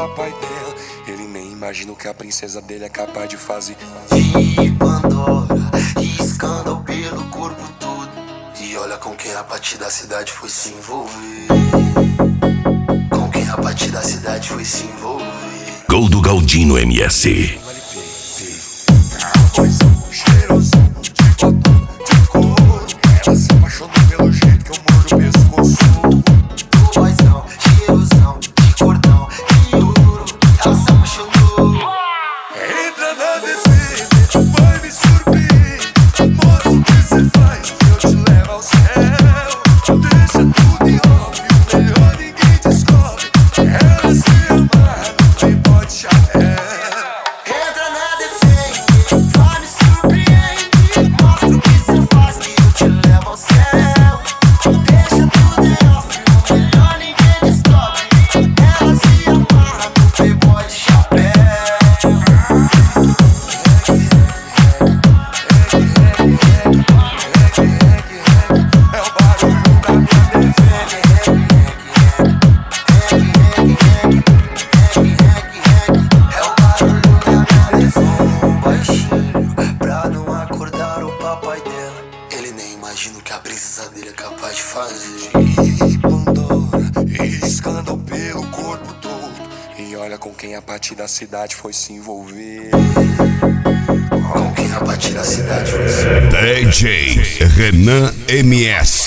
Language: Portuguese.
papai dela. Ele nem imagina o que a princesa dele é capaz de fazer. E Pandora, riscando pelo corpo todo. E olha com quem a partir da cidade foi se envolver. Com quem a partir da cidade foi se envolver. Gol do Galdino MS. Cheirosão de cotão, de couro. Ela se apaixonou pelo jeito que eu mordo o pescoço. Boizão, cheirosão de cordão e ouro. Ela se apaixonou. Entra na defesa, vai me surpreender. Mostra o que cê faz, eu te levo ao céu. Deixa tudo em off, melhor ninguém descobre. Ela se amarra no playboy de chapéu. Entra na defesa, vai me surpreender. Mostra o que cê faz que eu te levo ao céu. Deixa tudo em off, melhor ninguém descobre. Ela se amarra no playboy de chapéu. É o barulho da minha Baixinho, pra não acordar o papai dela. Ele nem imagina o que a princesa dele é capaz de fazer. E Pandora, riscando pelo corpo todo. E olha com quem a partir da cidade foi se envolver. Com quem a partir da cidade foi se envolver. DJ Renan MS.